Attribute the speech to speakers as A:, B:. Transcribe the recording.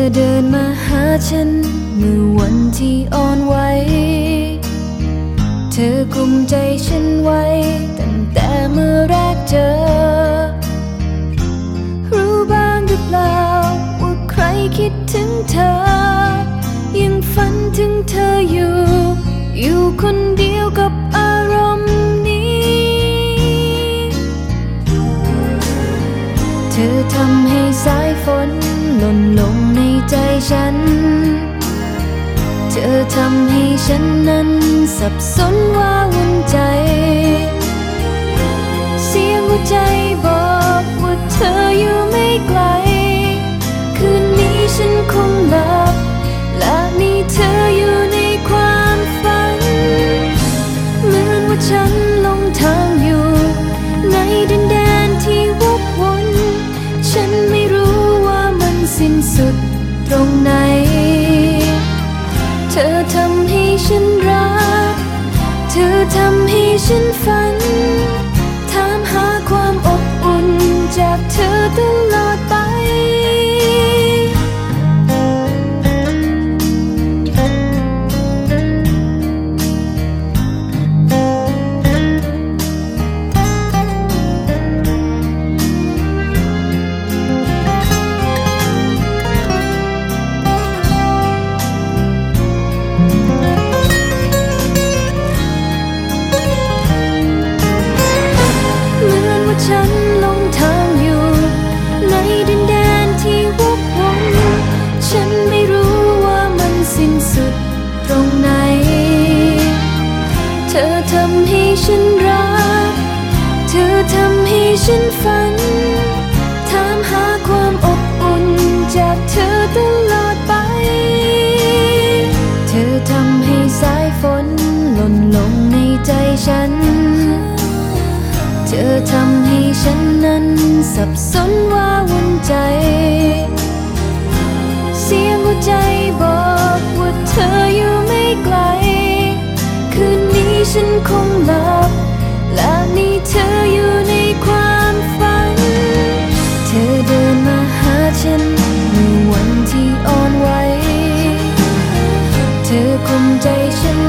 A: เดินมาหาฉันเมื่อวันที่อ่อนไหวเธอกุมใจฉันไว้ตั้งแต่เมื่อแรกเจอรู้บ้างหรือเปล่าว่าใครคิดถึงเธอยังฝันถึงเธออยู่คนเดียวกับอารมณ์นี้เธอทำให้สายฝนหล่นลงในใจฉันเธอทำให้ฉันนั้นสับสนว้าวุ่นใจเสียงหัวใจบอกว่าเธออยู่ไม่ไกลคืนนี้ฉันคงหลับและมีเธออยู่ในความฝันเหมือนว่าฉันหลงทางอยู่ในดินแดนที่วกวนฉันไม่รู้ว่ามันสิ้นสุดตรงไหนเธอทำให้ฉันรักเธอทำให้ฉันฝันถามหาความอบอุ่นจากเธอตลอดไปฉันหลงทางอยู่ในดินแดนที่วกวนฉันไม่รู้ว่ามันสิ้นสุดตรงไหนเธอทำให้ฉันรักเธอทำให้ฉันฝันถามหาความอบอุ่นจากเธอตลอดไปเธอทำให้สายฝนหล่นลงในใจฉันเธอทำให้ฉันนั้นสับสนว้าวุ่นใจเสียงหัวใจบอกว่าเธออยู่ไม่ไกลคืนนี้ฉันคงหลับและมีเธออยู่ในความฝันเธอเดินมาหาฉันเมื่อวันที่อ่อนไหวเธอกุมใจฉัน